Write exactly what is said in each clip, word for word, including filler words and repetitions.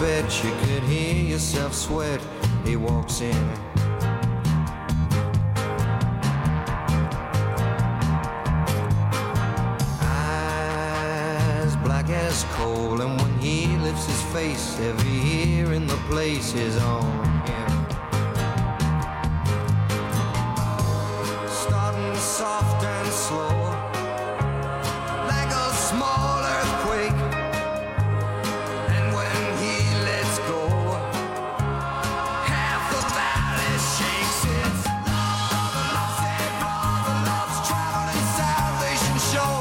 bet you could hear yourself sweat. He walks in. Eyes black as coal, and when he lifts his face, every ear in the place is on him. Starting soft and slow, like a small earthquake. And when he lets go, half the valley shakes. It's love, the love, save love, the love's traveling salvation show.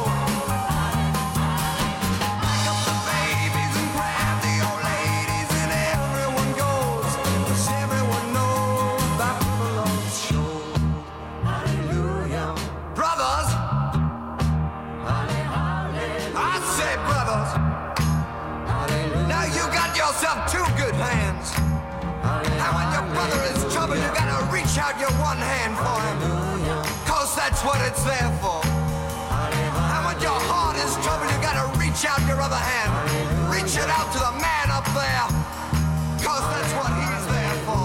Back up the babies and grab the old ladies, and everyone goes, 'cause everyone knows about the love's show. Hallelujah. Brothers, I say brothers, now you got yourself two good hands. And when your brother is in trouble, you gotta reach out your one hand for him, 'cause that's what it's there for. And when your heart is in trouble, you gotta reach out your other hand. Reach it out to the man up there, 'cause that's what he's there for.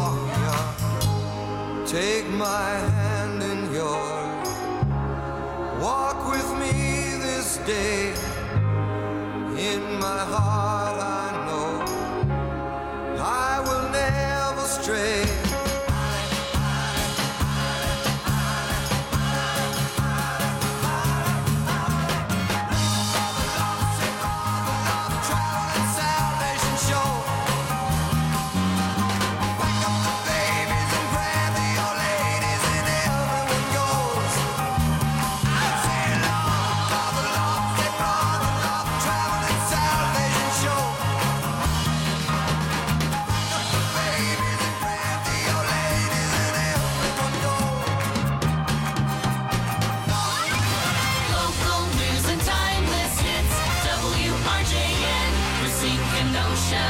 Take my hand in yours, walk with me this day. In my heart I know I will never stray. Traveling salvation show. Back up the babies and grab the old ladies, and everyone goes. I say love, love, love, say love, love, traveling salvation show. Back up the babies and grab the old ladies, and everyone goes. Local news and timeless hits. W R J N, Racine Kenosha.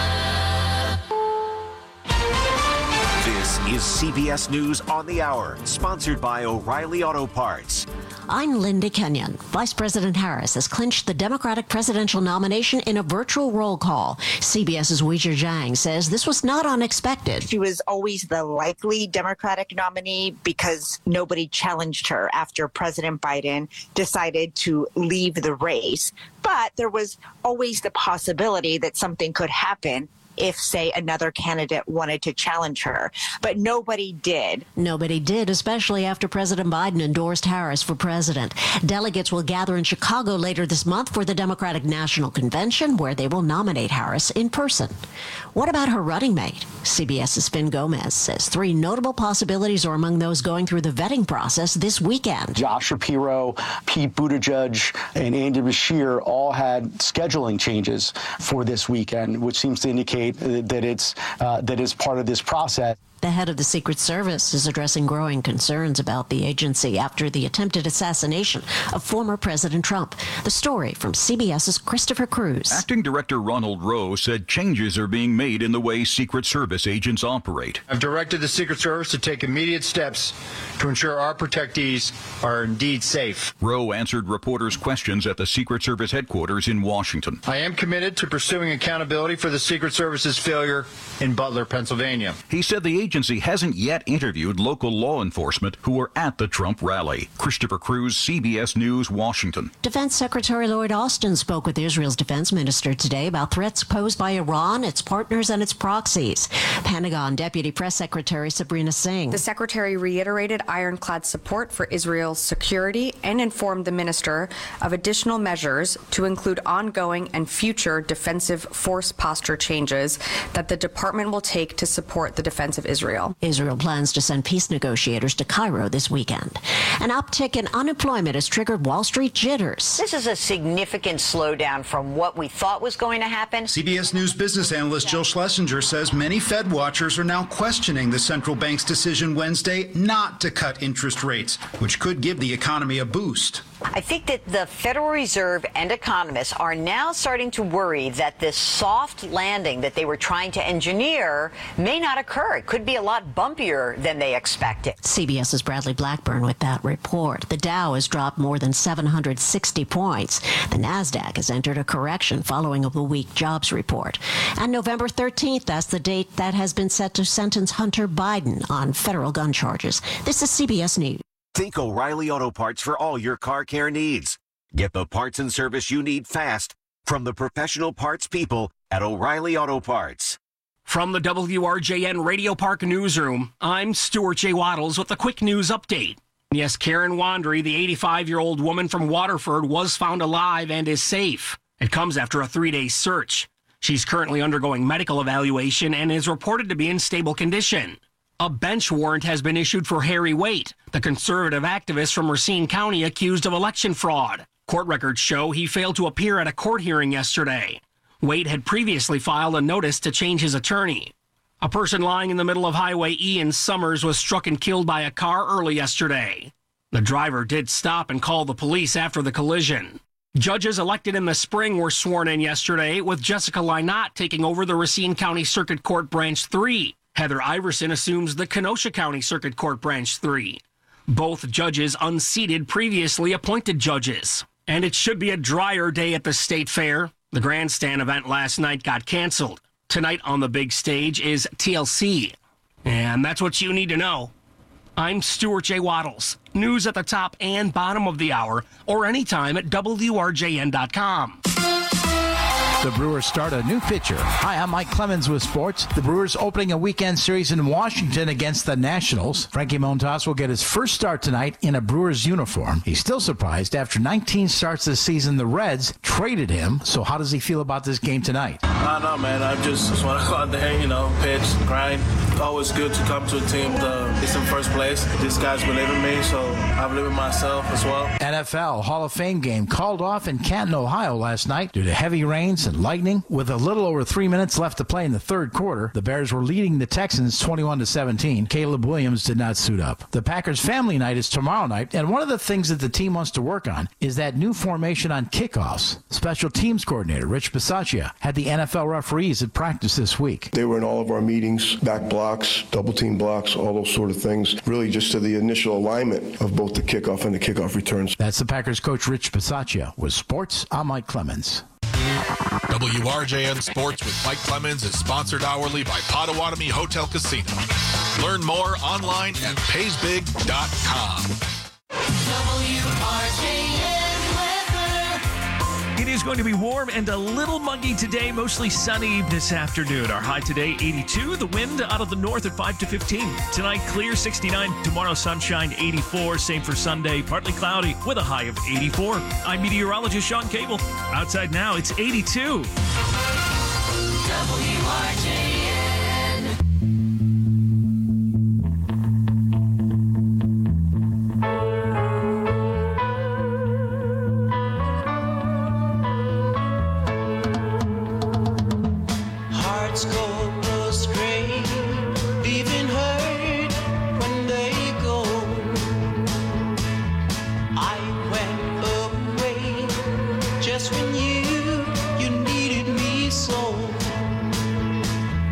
This is C B S News on the Hour, sponsored by O'Reilly Auto Parts. I'm Linda Kenyon. Vice President Harris has clinched the Democratic presidential nomination in a virtual roll call. CBS's Weijia Zhang says this was not unexpected. She was always the likely Democratic nominee because nobody challenged her after President Biden decided to leave the race. But there was always the possibility that something could happen if, say, another candidate wanted to challenge her. But nobody did. Nobody did, especially after President Biden endorsed Harris for president. Delegates will gather in Chicago later this month for the Democratic National Convention, where they will nominate Harris in person. What about her running mate? CBS's Finn Gomez says three notable possibilities are among those going through the vetting process this weekend. Josh Shapiro, Pete Buttigieg, and Andy Beshear all had scheduling changes for this weekend, which seems to indicate that it's uh, that is part of this process. The head of the Secret Service is addressing growing concerns about the agency after the attempted assassination of former President Trump. The story from CBS's Christopher Cruz. Acting Director Ronald Rowe said changes are being made in the way Secret Service agents operate. I've directed the Secret Service to take immediate steps to ensure our protectees are indeed safe. Rowe answered reporters' questions at the Secret Service headquarters in Washington. I am committed to pursuing accountability for the Secret Service's failure in Butler, Pennsylvania. He said the agency hasn't yet interviewed local law enforcement who were at the Trump rally. Christopher Cruz, C B S News, Washington. Defense Secretary Lloyd Austin spoke with Israel's defense minister today about threats posed by Iran, its partners, and its proxies. Pentagon Deputy Press Secretary Sabrina Singh. The secretary reiterated ironclad support for Israel's security and informed the minister of additional measures to include ongoing and future defensive force posture changes that the department will take to support the defense of Israel. Israel plans to send peace negotiators to Cairo this weekend. An uptick in unemployment has triggered Wall Street jitters. This is a significant slowdown from what we thought was going to happen. C B S News business analyst Jill Schlesinger says many Fed watchers are now questioning the central bank's decision Wednesday not to cut interest rates, which could give the economy a boost. I think that the Federal Reserve and economists are now starting to worry that this soft landing that they were trying to engineer may not occur. It could be a lot bumpier than they expected. CBS's Bradley Blackburn with that report. The Dow has dropped more than seven hundred sixty points. The NASDAQ has entered a correction following a weak jobs report. And November thirteenth, that's the date that has been set to sentence Hunter Biden on federal gun charges. This is C B S News. Think O'Reilly Auto Parts for all your car care needs. Get the parts and service you need fast from the professional parts people at O'Reilly Auto Parts. From the W R J N Radio Park Newsroom, I'm Stuart J. Waddles with a quick news update. Yes, Karen Wandry, the eighty-five-year-old woman from Waterford, was found alive and is safe. It comes after a three-day search. She's currently undergoing medical evaluation and is reported to be in stable condition. A bench warrant has been issued for Harry Waite, the conservative activist from Racine County accused of election fraud. Court records show he failed to appear at a court hearing yesterday. Waite had previously filed a notice to change his attorney. A person lying in the middle of Highway E in Summers was struck and killed by a car early yesterday. The driver did stop and call the police after the collision. Judges elected in the spring were sworn in yesterday, with Jessica Lynott taking over the Racine County Circuit Court Branch three. Heather Iverson assumes the Kenosha County Circuit Court Branch three. Both judges unseated previously appointed judges. And it should be a drier day at the State Fair. The grandstand event last night got canceled. Tonight on the big stage is T L C. And that's what you need to know. I'm Stuart J. Waddles. News at the top and bottom of the hour, or anytime at W R J N dot com. The Brewers start a new pitcher. Hi, I'm Mike Clemens with sports. The Brewers opening a weekend series in Washington against the Nationals. Frankie Montas will get his first start tonight in a Brewers uniform. He's still surprised. After nineteen starts this season, the Reds traded him. So how does he feel about this game tonight? I don't know, man. I just, just want to go out there, you know, pitch, grind. Always good to come to a team that is in first place. These guys believe in me, so I believe in myself as well. N F L Hall of Fame game called off in Canton, Ohio last night due to heavy rains and lightning. With a little over three minutes left to play in the third quarter, the Bears were leading the Texans twenty-one to seventeen. Caleb Williams did not suit up. The Packers family night is tomorrow night, and one of the things that the team wants to work on is that new formation on kickoffs. Special teams coordinator Rich Bisaccia had the N F L referees at practice this week. They were in all of our meetings, back blocks, double team blocks, all those sort of things, really just to the initial alignment of both the kickoff and the kickoff returns. That's the Packers coach Rich Bisaccia. With sports, I'm Mike Clemens. W R J N Sports with Mike Clemens is sponsored hourly by Potawatomi Hotel Casino. Learn more online at pays big dot com. W R J N weather. It is going to be warm and a little muggy today, mostly sunny this afternoon. Our high today, eighty-two. The wind out of the north at five to fifteen. Tonight, clear, sixty-nine. Tomorrow, sunshine, eighty-four. Same for Sunday, partly cloudy with a high of eighty-four. I'm meteorologist Sean Cable. Outside now, it's eighty-two. W R J N. Hearts go astray, leaving hurt when they go. I went away just when you, you needed me so.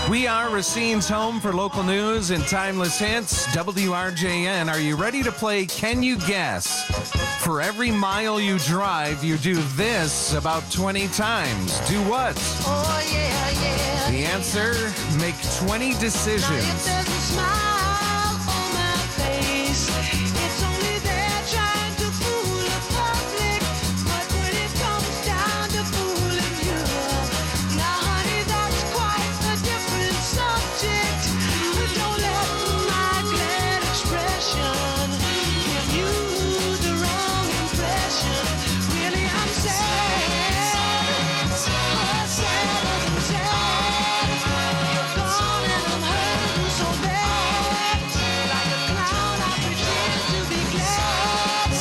We are Racine's home for local news and timeless hits. W R J N, are you ready to play Can You Guess? For every mile you drive, you do this about twenty times. Do what? Oh, yeah, yeah. The answer, make twenty decisions. Now if there's a smile on my face, it's only there trying to fool the public. But when it comes down to fooling you, now honey, that's quite a different subject. But don't let my glad expression give you the wrong impression. Really, I'm sad. Oh, sad, I'm sad. You're gone and I'm hurting so bad. Like a clown, I pretend to be glad.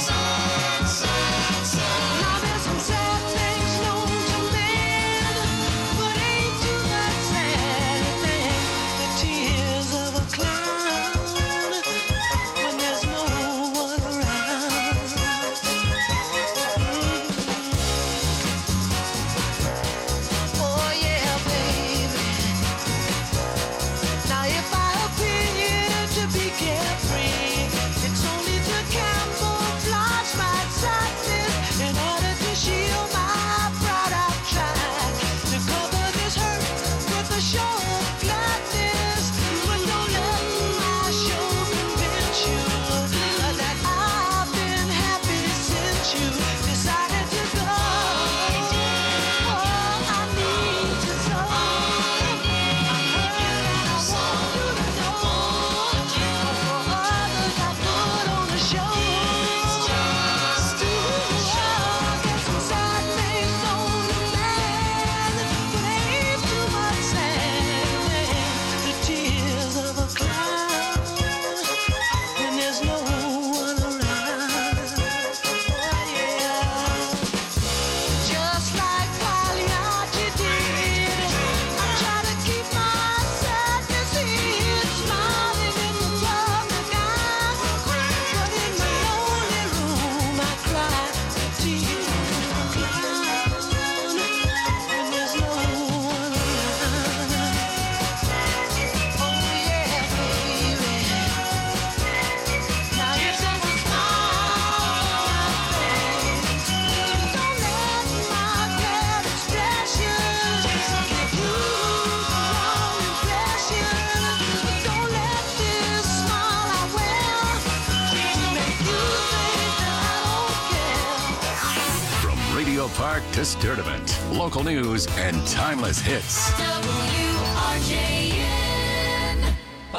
Now there's some sad things known to men, but ain't too much sad thing. The tears of a clown when there's no one around. Oh yeah, baby. Now if I appear to be carefree, it's only to camouflage my sadness. In order to shield my pride, I've tried to cover this hurt with a show of gladness. But don't let my show convince you that I've been happy since you decided to go. Oh, I need to know. I'm hurt and I want you to know. For others I put on the show. I get some sad things on the man, but ain't too much sad. The tears of a clown when there's no one around. Oh yeah. Just like Pagliacci did, I try to keep my sadness hid, smiling in the public eye. But in my lonely room, I cry the tears of a clown when there's no one around. Oh yeah, baby. Now if there's a smile on my face, don't let my glad expression give you the wrong impression. But don't let this smile I wear make you think that I don't care. From Radio Park to Sturdivant, local news and timeless hits. W R J N.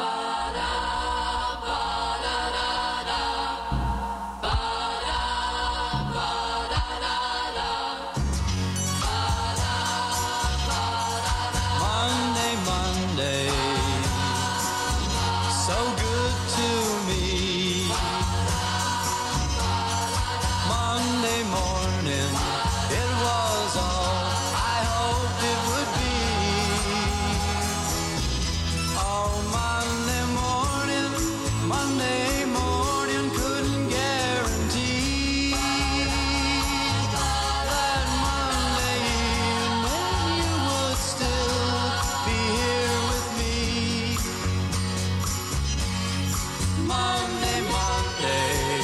Monday, Monday, so good to me. Monday morning, it was all I hoped it would be. Oh, Monday morning, Monday morning, couldn't guarantee that Monday evening you would still be here with me. Monday, Monday,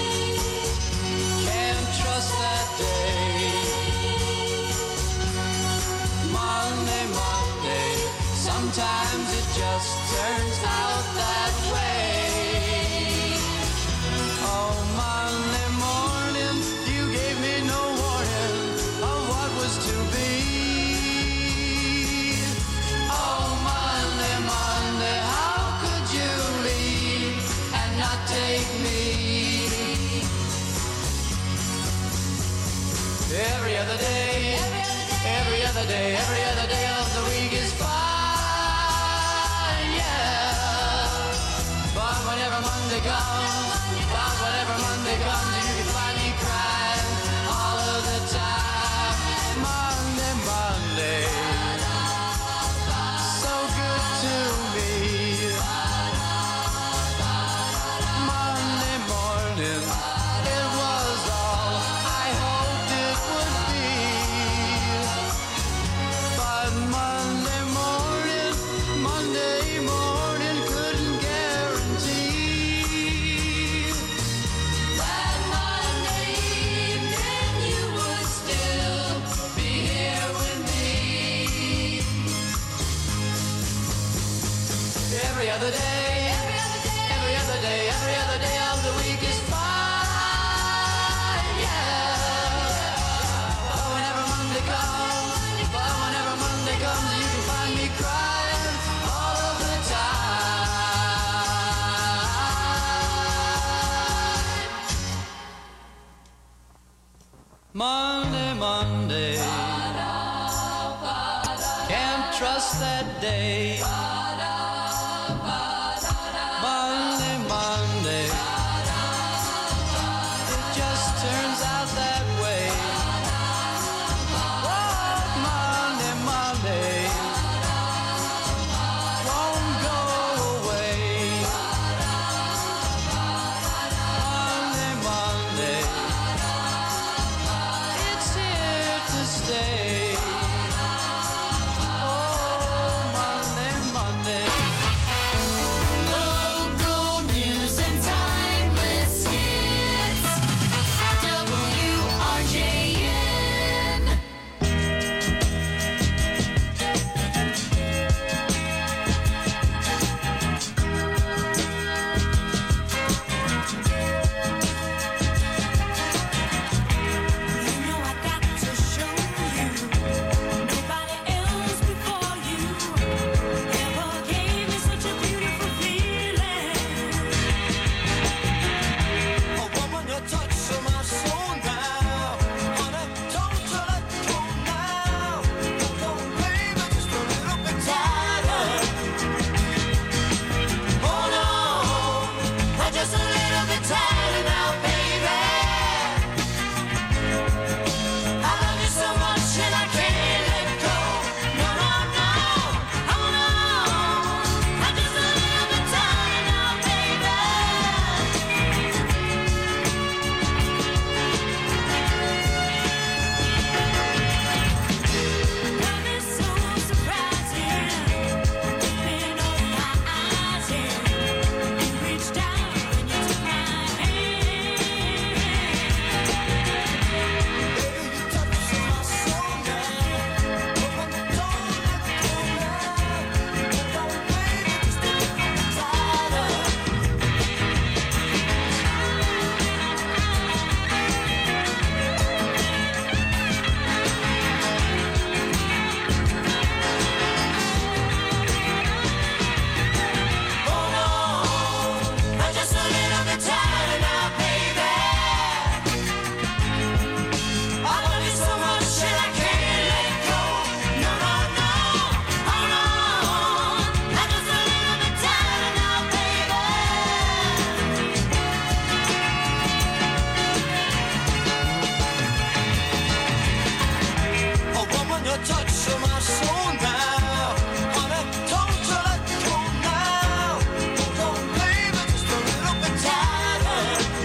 can't trust that day. Monday, Monday, sometimes it just turns out that way. Oh, Monday morning, you gave me no warning of what was to be. Oh, Monday, Monday, how could you leave and not take me? Every other day, every other day, every other day of the week is fine, yeah. But whenever Monday comes, but whenever Monday comes, you can find me crying all of the time. Monday, Monday, so good to me. Monday morning, it was all I hoped it would be. every other day, every other day, every other day, every other day of the week is fine, yeah. But whenever Monday comes, but whenever Monday comes, you can find me crying all of the time. Monday, Monday, can't trust that day. Monday, Monday, it just turns out that way. Oh, Monday, Monday, won't go away. Monday, Monday, it's here to stay. Oh, Monday, Monday. Local news and timeless hits. W R J N. Just a little bit tighter now, baby. I love you so much and I can't let go. No, no, no, oh no. I'm just a little bit tighter now, baby. Love is so surprising. Open up my eyes and reach down. Touch of my soul now, honey, don't you let go now. Don't baby, just a little bit tighter.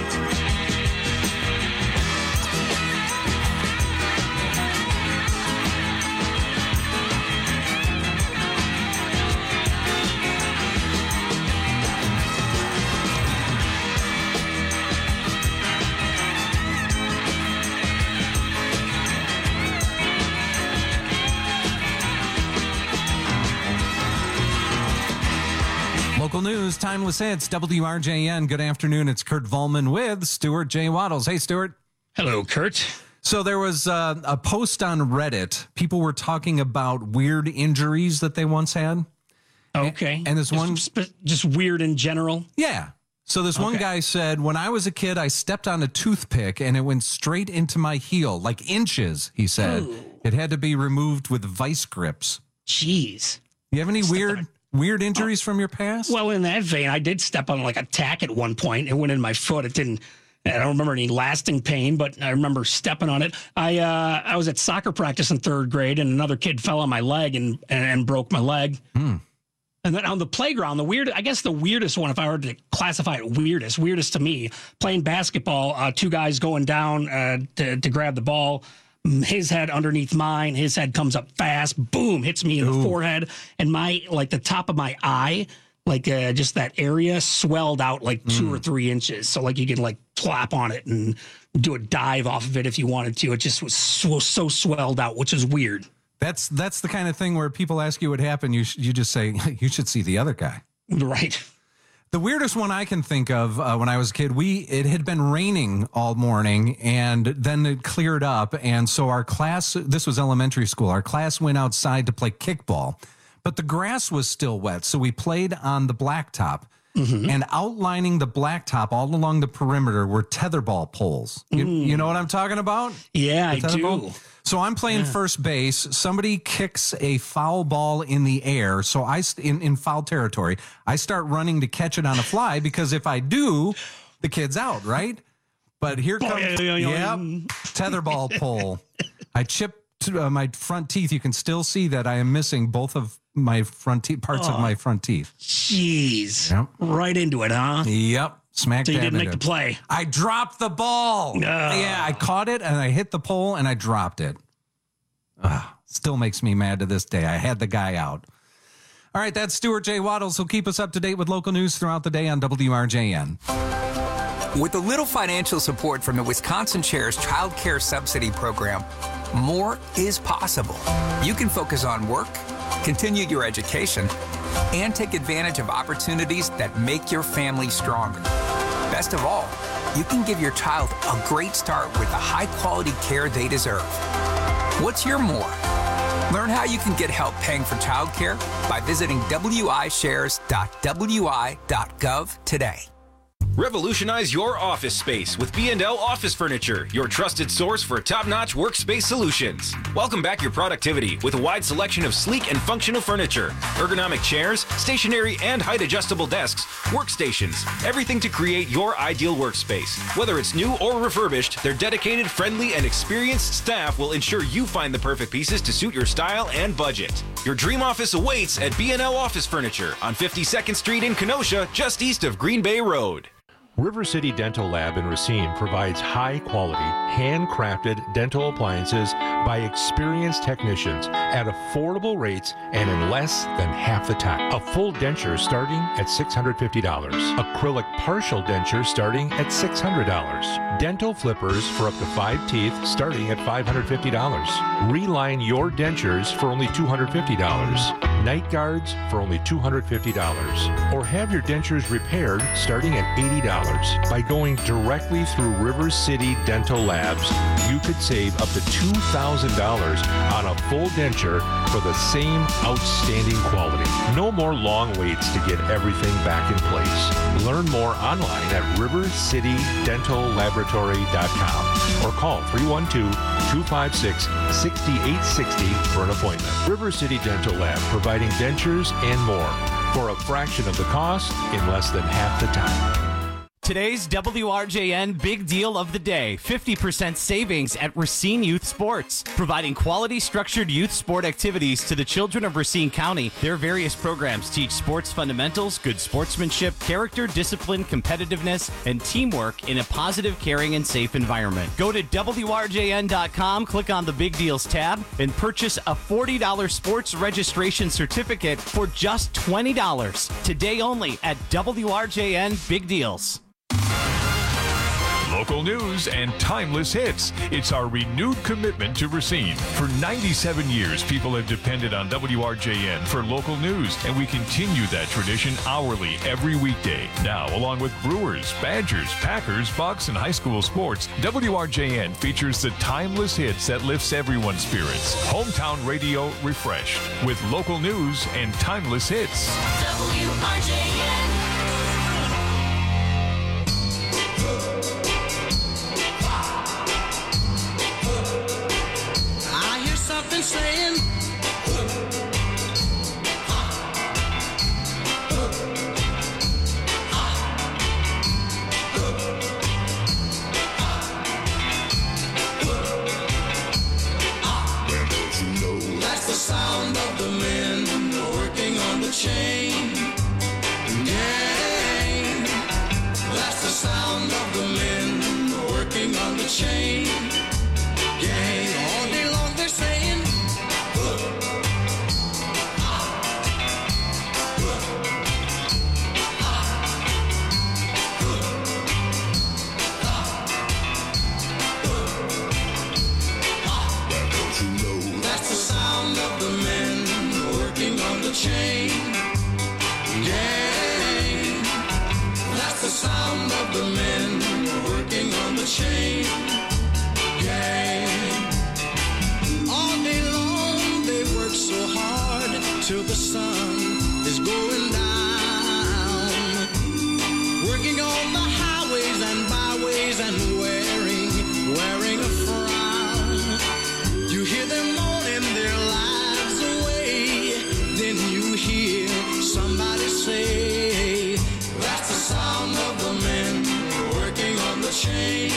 Local news, timeless hits, W R J N. Good afternoon. It's Kurt Volman with Stuart J. Waddles. Hey, Stuart. Hello, Kurt. So there was uh, a post on Reddit. People were talking about weird injuries that they once had. Okay. And this just, one... sp- just weird in general? Yeah. So this one Okay. guy said, when I was a kid, I stepped on a toothpick and it went straight into my heel, like inches, he said. Ooh. It had to be removed with vice grips. Jeez. You have any weird... Weird injuries from your past? Well, in that vein, I did step on like a tack at one point. It went in my foot. It didn't. I don't remember any lasting pain, but I remember stepping on it. I uh, I was at soccer practice in third grade, and another kid fell on my leg and and, and broke my leg. Hmm. And then on the playground, the weird, I guess the weirdest one, if I were to classify it weirdest, weirdest to me, playing basketball, uh, two guys going down uh, to to grab the ball. His head underneath mine, his head comes up fast, boom, hits me in the Ooh. forehead, and my, like the top of my eye, like uh, just that area swelled out like two Mm. or three inches. So like you can like clap on it and do a dive off of it if you wanted to. It just was so, so swelled out, which is weird. That's that's the kind of thing where people ask you what happened. You sh- you just say, you should see the other guy. Right. The weirdest one I can think of uh, when I was a kid, we it had been raining all morning, and then it cleared up, and so our class, this was elementary school, our class went outside to play kickball, but the grass was still wet, so we played on the blacktop, mm-hmm. and outlining the blacktop all along the perimeter were tetherball poles. You, mm. you know what I'm talking about? Yeah, I do. So I'm playing yeah. first base. Somebody kicks a foul ball in the air. So I, in, in foul territory, I start running to catch it on a fly because if I do, the kid's out, right? But here comes, yeah, tetherball pole. I chipped uh, my front teeth. You can still see that I am missing both of my front teeth, parts oh, of my front teeth. Jeez. Yep. Right into it, huh? Yep. Smack so you dab didn't make into the play. I dropped the ball. Uh, yeah, I caught it and I hit the pole and I dropped it. Uh, still makes me mad to this day. I had the guy out. All right, that's Stuart J. Waddles. He'll keep us up to date with local news throughout the day on W R J N. With a little financial support from the Wisconsin Chair's Child Care Subsidy Program, more is possible. You can focus on work, continue your education, and take advantage of opportunities that make your family stronger. Best of all, you can give your child a great start with the high-quality care they deserve. What's your more? Learn how you can get help paying for childcare by visiting w i shares dot w i dot gov today. Revolutionize your office space with B and L Office Furniture, your trusted source for top-notch workspace solutions. Welcome back your productivity with a wide selection of sleek and functional furniture, ergonomic chairs, stationary and height-adjustable desks, workstations, everything to create your ideal workspace. Whether it's new or refurbished, their dedicated, friendly, and experienced staff will ensure you find the perfect pieces to suit your style and budget. Your dream office awaits at B and L Office Furniture on fifty-second Street in Kenosha, just east of Green Bay Road. River City Dental Lab in Racine provides high-quality, handcrafted dental appliances by experienced technicians at affordable rates and in less than half the time. A full denture starting at six hundred fifty dollars. Acrylic partial denture starting at six hundred dollars. Dental flippers for up to five teeth starting at five hundred fifty dollars. Reline your dentures for only two hundred fifty dollars. Night guards for only two hundred fifty dollars. Or have your dentures repaired starting at eighty dollars. By going directly through River City Dental Labs, you could save up to two thousand dollars on a full denture for the same outstanding quality. No more long waits to get everything back in place. Learn more online at river city dental laboratory dot com or call three one two, two five six, six eight six zero for an appointment. River City Dental Lab, providing dentures and more for a fraction of the cost in less than half the time. Today's W R J N Big Deal of the Day, fifty percent savings at Racine Youth Sports. Providing quality structured youth sport activities to the children of Racine County. Their various programs teach sports fundamentals, good sportsmanship, character, discipline, competitiveness, and teamwork in a positive, caring, and safe environment. Go to W R J N dot com, click on the Big Deals tab, and purchase a forty dollars sports registration certificate for just twenty dollars. Today only at W R J N Big Deals. Local news and timeless hits. It's our renewed commitment to Racine. For ninety-seven years, people have depended on W R J N for local news, and we continue that tradition hourly every weekday. Now, along with Brewers, Badgers, Packers, Bucks, and high school sports, W R J N features the timeless hits that lifts everyone's spirits. Hometown radio refreshed with local news and timeless hits. W R J N. Something saying that's the sound of the men working on the chain gang. That's the sound of the men working on the chain gang. All day long they're saying that's the sound of the men working on the chain gang. the sound of the men working on the chain gang. All day long they work so hard till the sun is going down. Working on the highways and byways and wearing, wearing a frown. You hear them moaning their lives away. Then you hear somebody say, that's the sound of the men working on the chain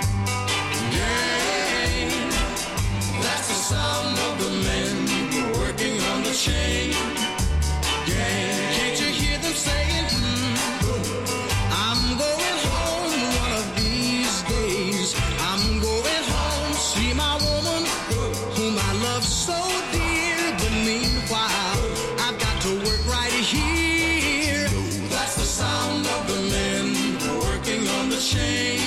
gang. That's the sound of the men working on the chain gang. Can't you hear them saying, mm, I'm going home one of these days. I'm going home, see my woman whom I love so dear. But meanwhile, I've got to work right here. That's the sound of the men working on the chain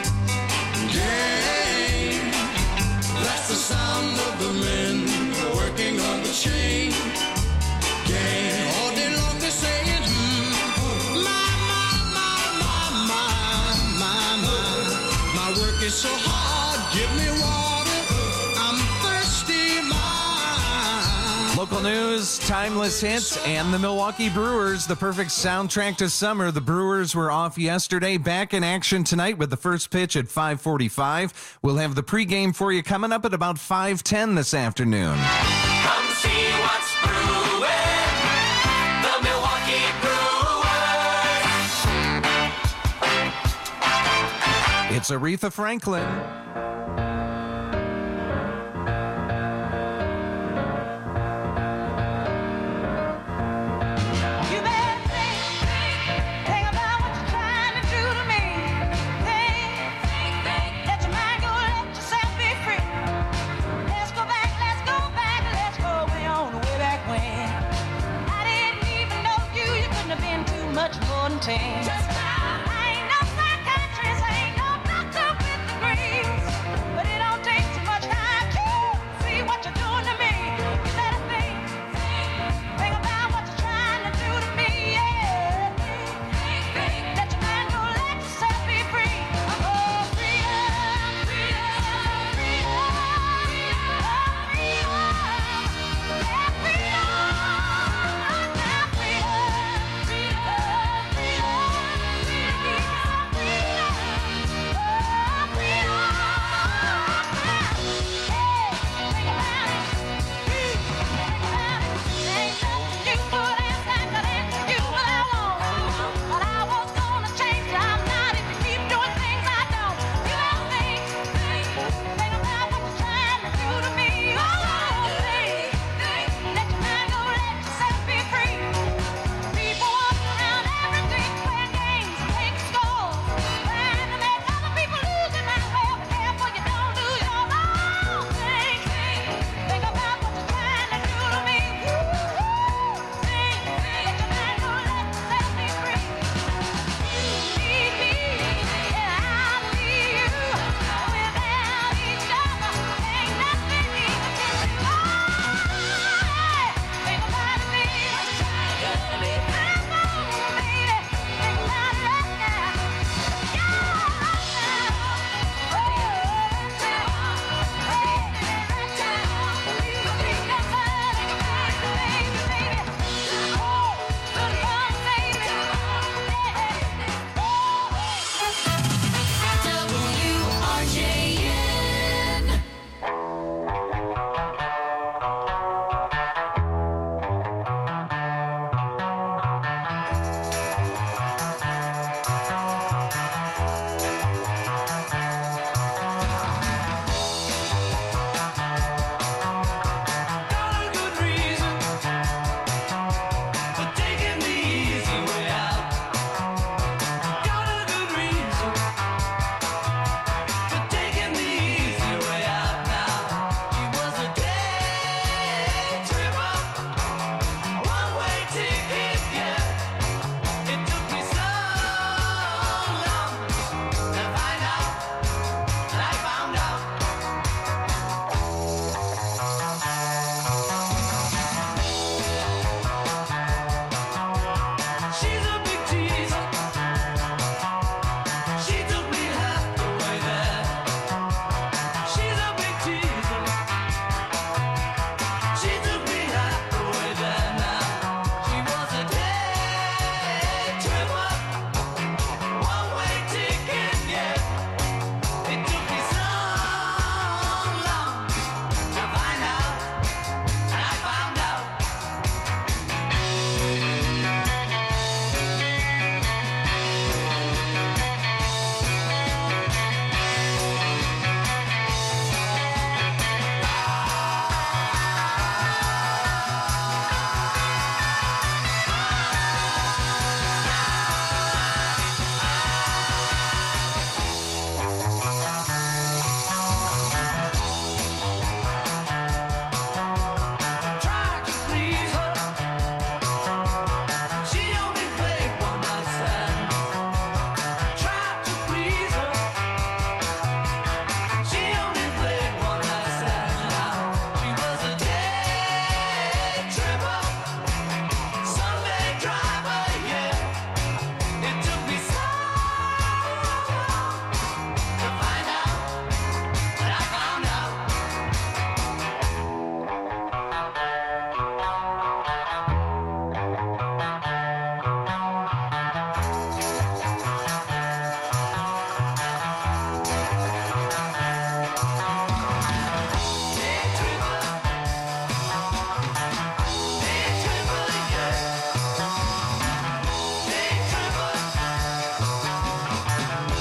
gang. That's the sound of the men working on the chain gang. All day long they're saying, hmm, my, my, my, my, my, my, my, my work is so hard, give me water, I'm thirsty, my. Local news, timeless hits, and the Milwaukee Brewers, the perfect soundtrack to summer. The Brewers were off yesterday, back in action tonight with the first pitch at five forty-five. We'll have the pregame for you coming up at about five ten this afternoon. Come see what's brewing. The Milwaukee Brewers. It's Aretha Franklin. You better think, think about what you're trying to do to me. Think, let your mind go, let yourself be free. Let's go back, let's go back, let's go way on, way back when. I didn't even know you, you couldn't have been too much more than ten. I ain't no psychiatrist, I ain't no doctor with degrees, but it don't take too much time to see what you're doing to me. You better think, think about what you're trying to do to me, yeah. Let your mind go, let yourself be free. Oh, freedom, freedom, freedom, oh, freedom, yeah, freedom, now freedom, freedom, freedom.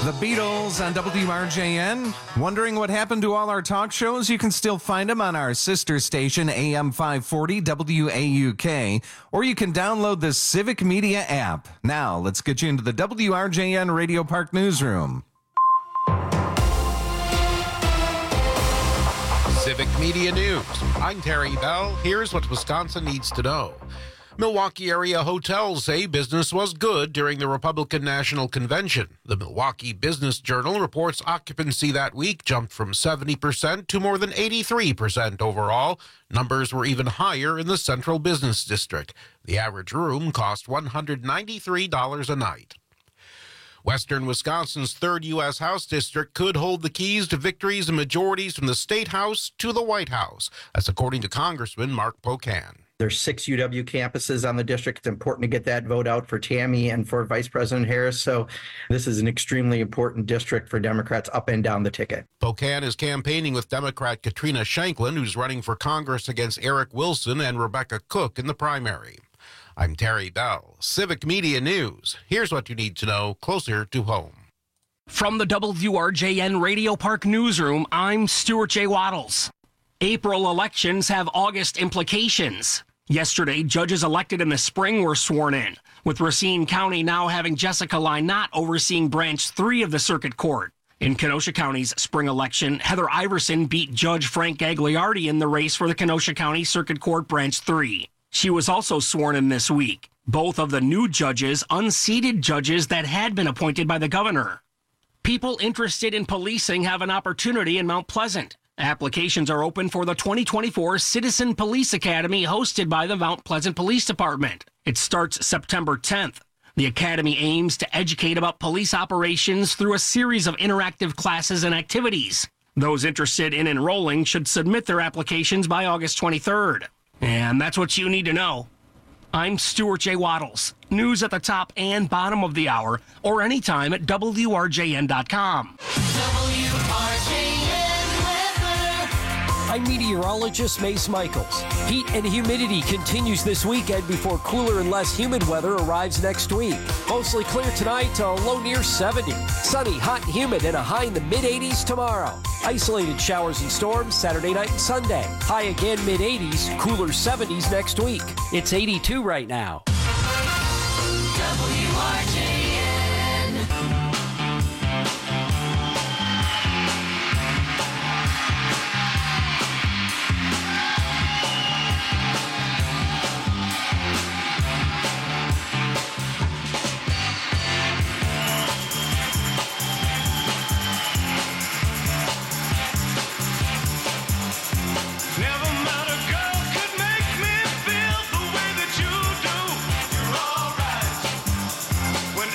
The Beatles on W R J N. Wondering what happened to all our talk shows? You can still find them on our sister station, A M five forty W A U K, or you can download the Civic Media app. Now, let's get you into the W R J N Radio Park Newsroom. Civic Media News. I'm Terry Bell. Here's what Wisconsin needs to know. Milwaukee area hotels say business was good during the Republican National Convention. The Milwaukee Business Journal reports occupancy that week jumped from seventy percent to more than eighty-three percent overall. Numbers were even higher in the Central Business District. The average room cost one hundred ninety-three dollars a night. Western Wisconsin's third U S House District could hold the keys to victories and majorities from the State House to the White House. That's according to Congressman Mark Pocan. There's six U W campuses on the district. It's important to get that vote out for Tammy and for Vice President Harris. So this is an extremely important district for Democrats up and down the ticket. Pocan is campaigning with Democrat Katrina Shanklin, who's running for Congress against Eric Wilson and Rebecca Cook in the primary. I'm Terry Bell, Civic Media News. Here's what you need to know closer to home. From the W R J N Radio Park Newsroom, I'm Stuart J. Waddles. April elections have August implications. Yesterday, judges elected in the spring were sworn in, with Racine County now having Jessica Lynott overseeing Branch three of the Circuit Court. In Kenosha County's spring election, Heather Iverson beat Judge Frank Gagliardi in the race for the Kenosha County Circuit Court Branch three. She was also sworn in this week. Both of the new judges unseated judges that had been appointed by the governor. People interested in policing have an opportunity in Mount Pleasant. Applications are open for the twenty twenty-four Citizen Police Academy hosted by the Mount Pleasant Police Department. It starts September tenth. The academy aims to educate about police operations through a series of interactive classes and activities. Those interested in enrolling should submit their applications by August twenty-third. And that's what you need to know. I'm Stuart J. Waddles. News at the top and bottom of the hour, or anytime at W R J N dot com. W R J N weather. I'm meteorologist Mace Michaels. Heat and humidity continues this weekend before cooler and less humid weather arrives next week. Mostly clear tonight to a low near seventy. Sunny, hot and humid, and a high in the mid eighties tomorrow. Isolated showers and storms Saturday night and Sunday. High again mid eighties, cooler seventies next week. It's eighty-two right now. W R J N. Never met a girl could make me feel the way that you do. You're alright. When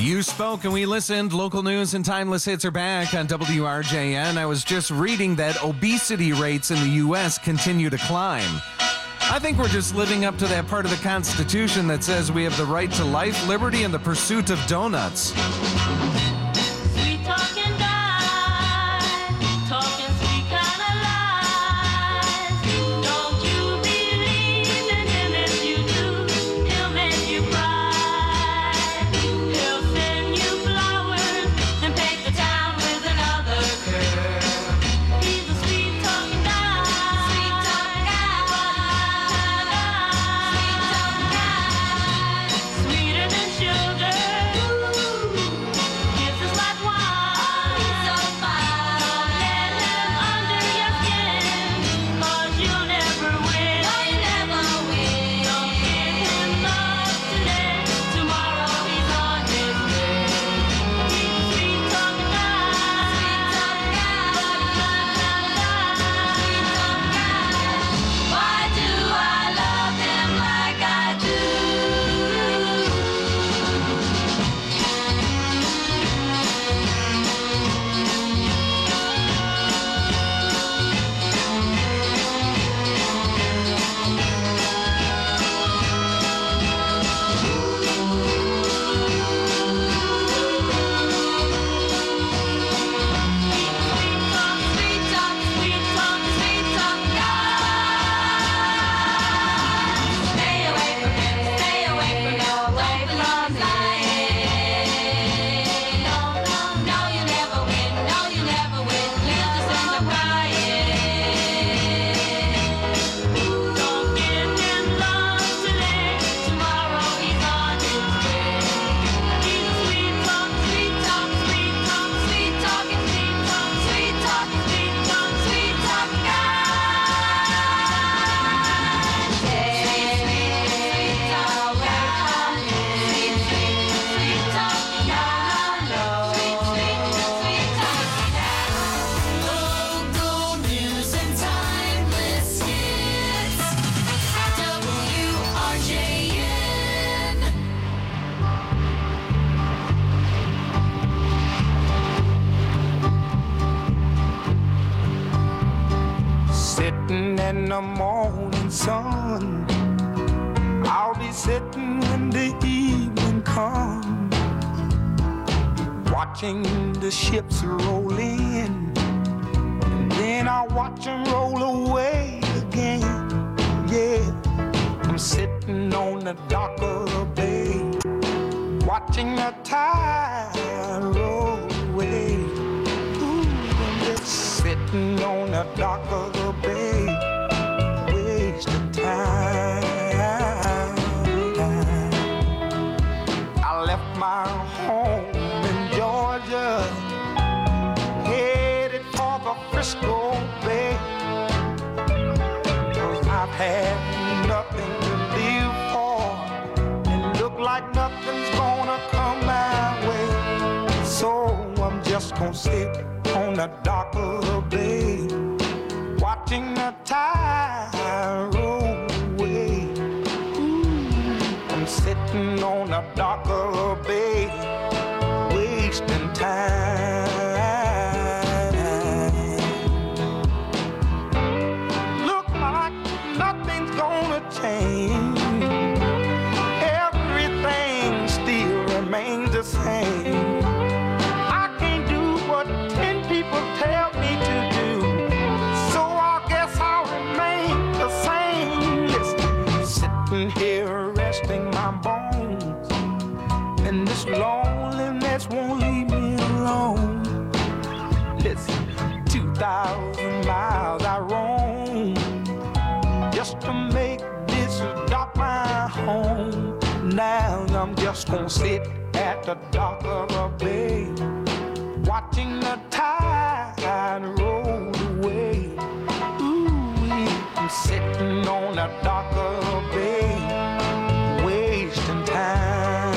You spoke and we listened. Local news and timeless hits are back on W R J N. I was just reading that obesity rates in the U S continue to climb. I think we're just living up to that part of the Constitution that says we have the right to life, liberty, and the pursuit of donuts. Sweet talking guys, talking sweet kind of lies. Don't you believe in him if you do, he'll make you cry. He'll send you flowers and paint the town with another girl. He's a sweet talking guy, sweet talking guy, sweeter than sugar. Kisses like wine. He's so fine. Don't let him under your skin, 'cause you'll never win. No, you never win. Don't give him love today. Tomorrow he's on his way. He's a sweet talking guy. Sweet talking guy. Sweet talking guy. Why do I love him like I do? Sweet talk, sweet talk, sweet talk, guy. Stay away from him, stay away from him, away from lying. No, no, no, you never win, no, you never win. He'll just end up crying. Don't give him love today, tomorrow he's on his way. He's a sweet talk, sweet talk, sweet talk, sweet talking, sweet talk, sweet talking, sweet talk, sweet talk guy. Sweet, sweet, sweet talk guy. Sweet, sweet, sweet talk guy. Sweet, sweet, sweet talk guy. Local news and timeless hits. W R J N. Sitting in the morning sun, I'll be sitting when the evening comes, watching the ships roll in, and then I'll watch them roll away again. Yeah, I'm sitting on the dock of the bay, watching the tide roll away. Ooh, I'm just sitting on the dock of the bay, wasting time. I left my home in Georgia, headed for the Frisco Bay, 'cause I've had nothing to live for, and look like nothing's gonna come my way. So I'm just gonna sit on the dock of the bay, watching the tide roll away. Ooh, I'm sitting on the dock of the bay, wasting time. Look like nothing's gonna change. Everything still remains the same. I can't do what ten people tell me to do, so I guess I'll remain the same. Listen, sitting here resting my bones, and this loneliness won't leave me alone. Listen, two thousand miles I roam just to make this dock my home. Now I'm just gonna sit at the dock of the bay, watching the tide roll away. Ooh, I'm sitting on the dock of the bay, wasting time.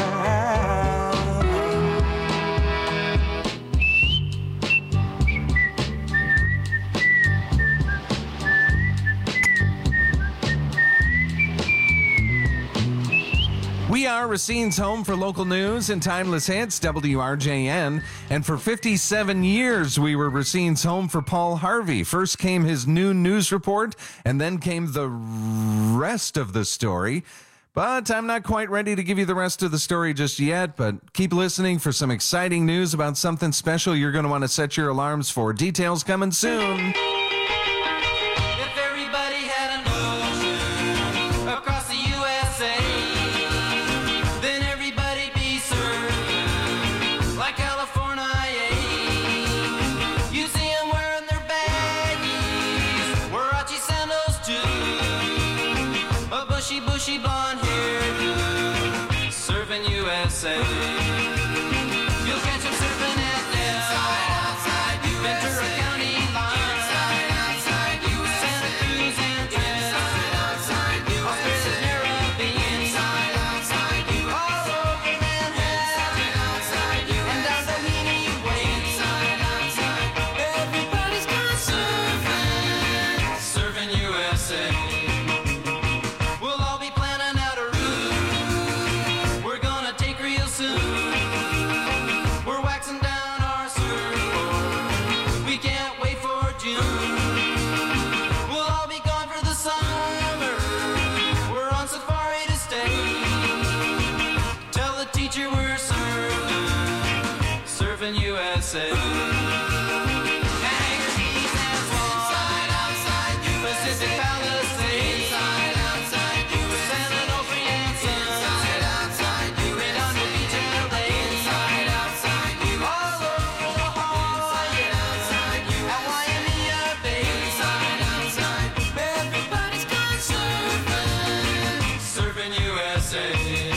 We are Racine's home for local news and timeless hits, W R J N. And for fifty-seven years, we were Racine's home for Paul Harvey. First came his noon news report, and then came the rest of the story. But I'm not quite ready to give you the rest of the story just yet, but keep listening for some exciting news about something special you're going to want to set your alarms for. Details coming soon. If everybody had an ocean across the U S A, then everybody'd be served like California. You see them wearing their baggies, Warachi sandals too, a bushy, bushy blonde hairdo, serving U S A. You'll catch them surfing at Inside, outside, Ventura County line. Inside, outside, Santa Cruz and Inside, outside, Australia's Caribbean. Inside, outside, all over Manhattan. Outside, and down Doheny Way. Inside, outside, everybody's gone surfing, serving U S A. We'll all be planning out a route we're gonna take real soon. We're waxing down our surfboard, we can't wait for June. We'll all be gone for the summer, we're on safari to stay. Tell the teacher we're surfing, surfing U S A. Hangar Keys and Swan, Pacific Palisades, San Onofre and Sun, Redondo Beach, L A, all over La Jolla, at Waimea Bay. Everybody's gone surfing, surfing U S A.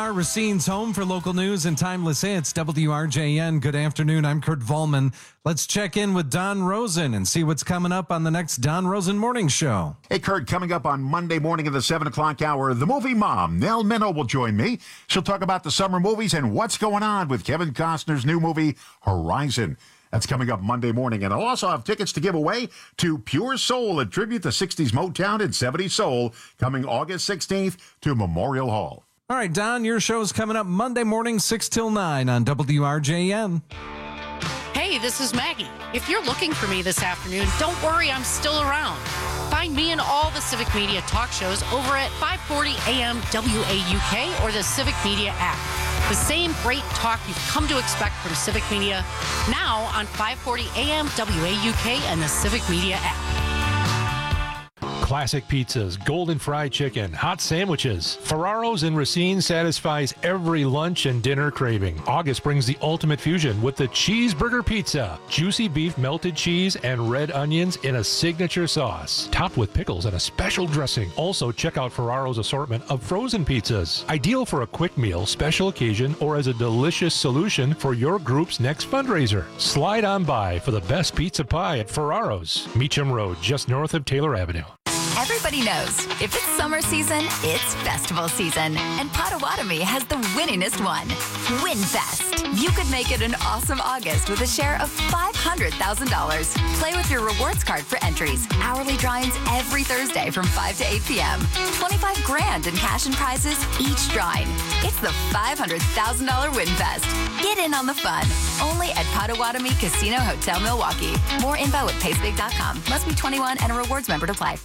are, Racine's home for local news and timeless hits. W R J N, good afternoon. I'm Kurt Volman. Let's check in with Don Rosen and see what's coming up on the next Don Rosen Morning Show. Hey, Kurt, coming up on Monday morning at the seven o'clock hour, the movie mom, Nell Minow, will join me. She'll talk about the summer movies and what's going on with Kevin Costner's new movie, Horizon. That's coming up Monday morning. And I'll also have tickets to give away to Pure Soul, a tribute to sixties Motown and seventies soul, coming August sixteenth to Memorial Hall. All right, Don, your show's coming up Monday morning, six till nine on W R J N. Hey, this is Maggie. If you're looking for me this afternoon, don't worry, I'm still around. Find me and all the Civic Media talk shows over at five forty A M W A U K or the Civic Media app. The same great talk you've come to expect from Civic Media, now on five forty A M W A U K and the Civic Media app. Classic pizzas, golden fried chicken, hot sandwiches. Ferraro's in Racine satisfies every lunch and dinner craving. August brings the ultimate fusion with the cheeseburger pizza. Juicy beef melted cheese and red onions in a signature sauce, topped with pickles and a special dressing. Also, check out Ferraro's assortment of frozen pizzas. Ideal for a quick meal, special occasion, or as a delicious solution for your group's next fundraiser. Slide on by for the best pizza pie at Ferraro's. Meacham Road, just north of Taylor Avenue. Everybody knows if it's summer season, it's festival season. And Potawatomi has the winningest one, WinFest. You could make it an awesome August with a share of five hundred thousand dollars. Play with your rewards card for entries. Hourly drawings every Thursday from five to eight p.m. twenty-five grand in cash and prizes each drawing. It's the five hundred thousand dollars WinFest. Get in on the fun. Only at Potawatomi Casino Hotel Milwaukee. More info at pays big dot com. Must be twenty-one and a rewards member to apply.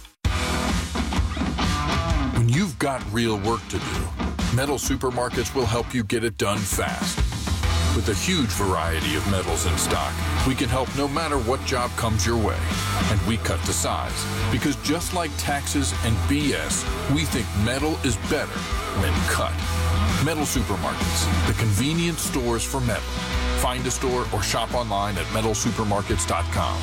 When you've got real work to do, Metal Supermarkets will help you get it done fast. With a huge variety of metals in stock, we can help no matter what job comes your way. And we cut to size, because just like taxes and B S, we think metal is better when cut. Metal Supermarkets, the convenient stores for metal. Find a store or shop online at metal supermarkets dot com.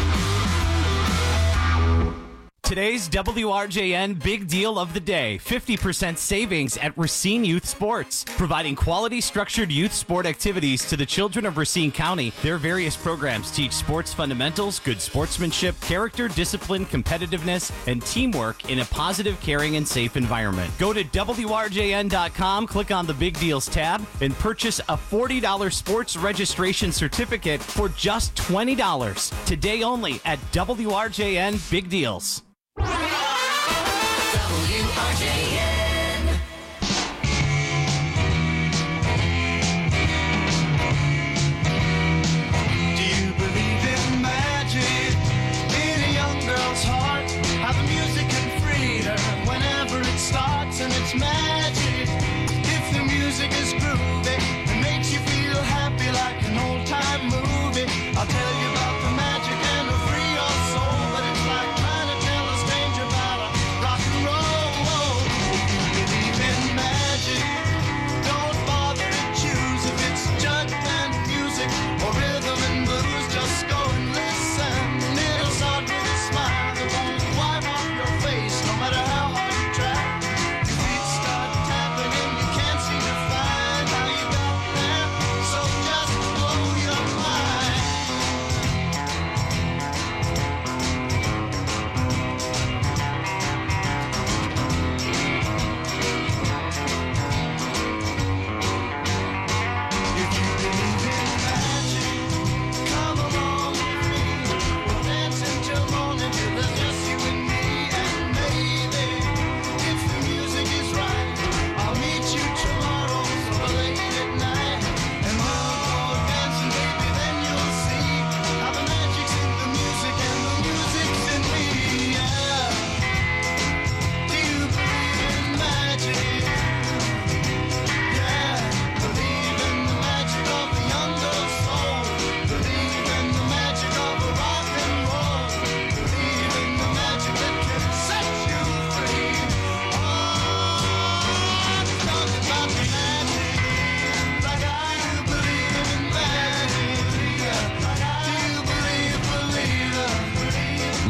Today's W R J N Big Deal of the Day, fifty percent savings at Racine Youth Sports. Providing quality structured youth sport activities to the children of Racine County. Their various programs teach sports fundamentals, good sportsmanship, character, discipline, competitiveness, and teamwork in a positive, caring, and safe environment. Go to W R J N dot com, click on the Big Deals tab, and purchase a forty dollars sports registration certificate for just twenty dollars. Today only at W R J N Big Deals. W R J N. Do you believe in magic in a young girl's heart? How the music can free her whenever it starts, and it's magic. If the music is groovy and makes you feel happy like an old-time movie, I'll tell you about the magic and it'll free your soul. But it's like trying to tell a stranger about a rock and roll.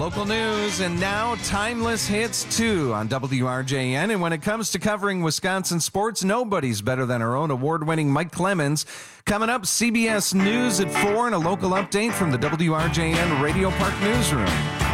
local news, and now Timeless Hits two on W R J N. And when it comes to covering Wisconsin sports, nobody's better than our own award-winning Mike Clemens. Coming up, C B S News at four and a local update from the W R J N Radio Park Newsroom.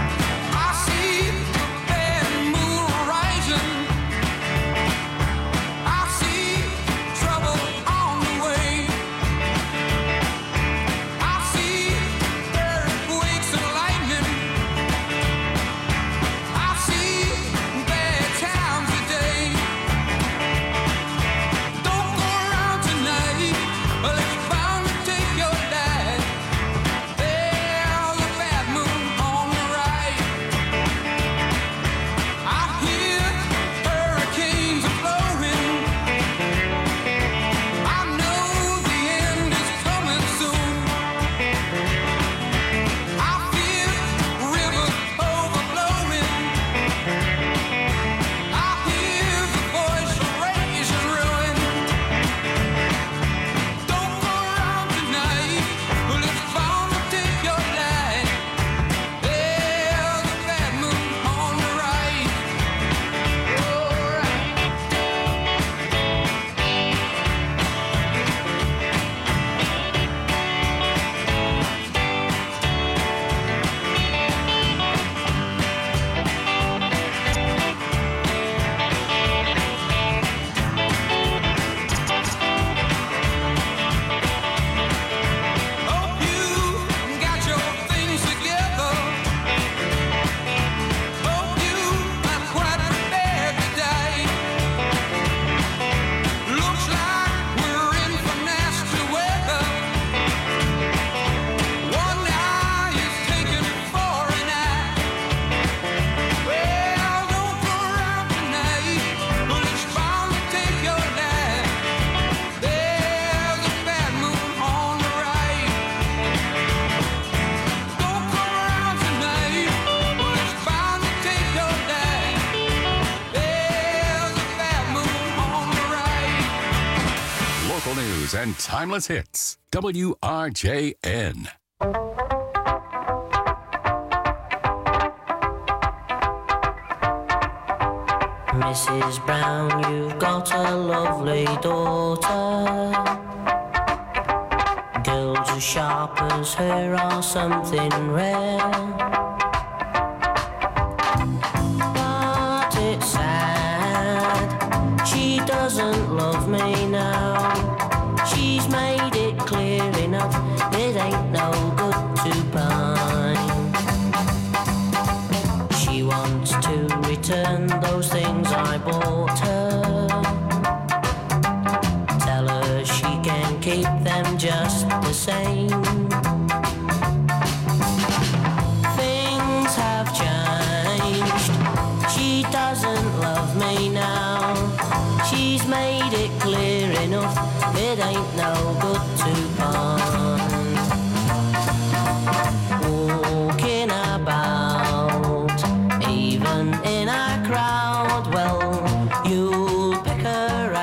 And timeless hits. W R J N. Missus Brown, you've got a lovely daughter. Girls as sharp as her are something rare. But it's sad, she doesn't love me now. She's made it clear enough, it ain't no good to pine. She wants to return those things I bought her. Tell her she can keep them just the same. Things have changed, she doesn't love me now. She's made it clear enough, it ain't no good to pine. Walking about, even in a crowd, well, you'll pick her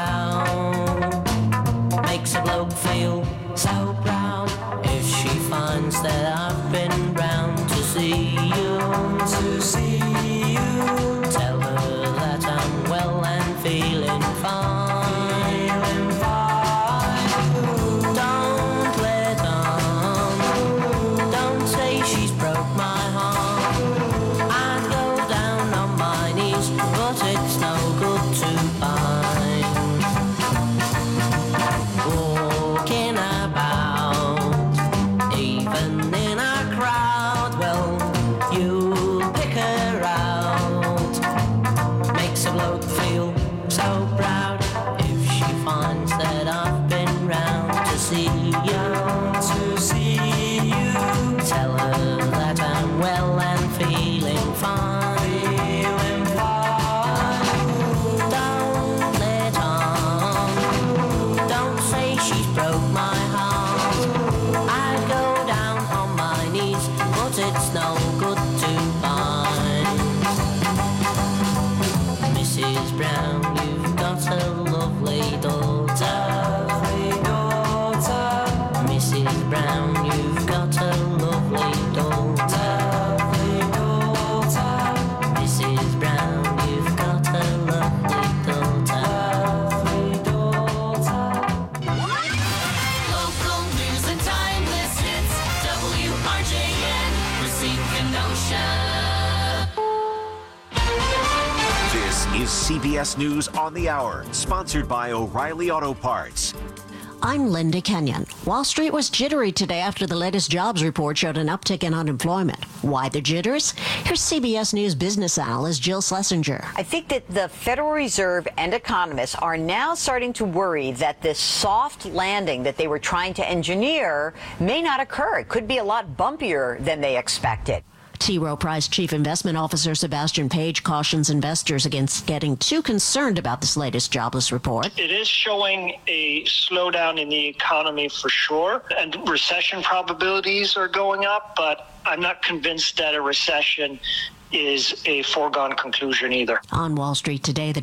out. Makes a bloke feel so proud if she finds that I've been round to see you. To see you. Tell her that I'm well and feeling fine. Missus Brown, you've got a lovely daughter. is C B S News on the Hour, sponsored by O'Reilly Auto Parts. I'm Linda Kenyon. Wall Street was jittery today after the latest jobs report showed an uptick in unemployment. Why the jitters? Here's C B S News business analyst Jill Schlesinger. I think that the Federal Reserve and economists are now starting to worry that this soft landing that they were trying to engineer may not occur. It could be a lot bumpier than they expected. T. Rowe Price Chief Investment Officer Sebastian Page cautions investors against getting too concerned about this latest jobless report. It is showing a slowdown in the economy for sure, and recession probabilities are going up, but I'm not convinced that a recession is a foregone conclusion either. On Wall Street today, the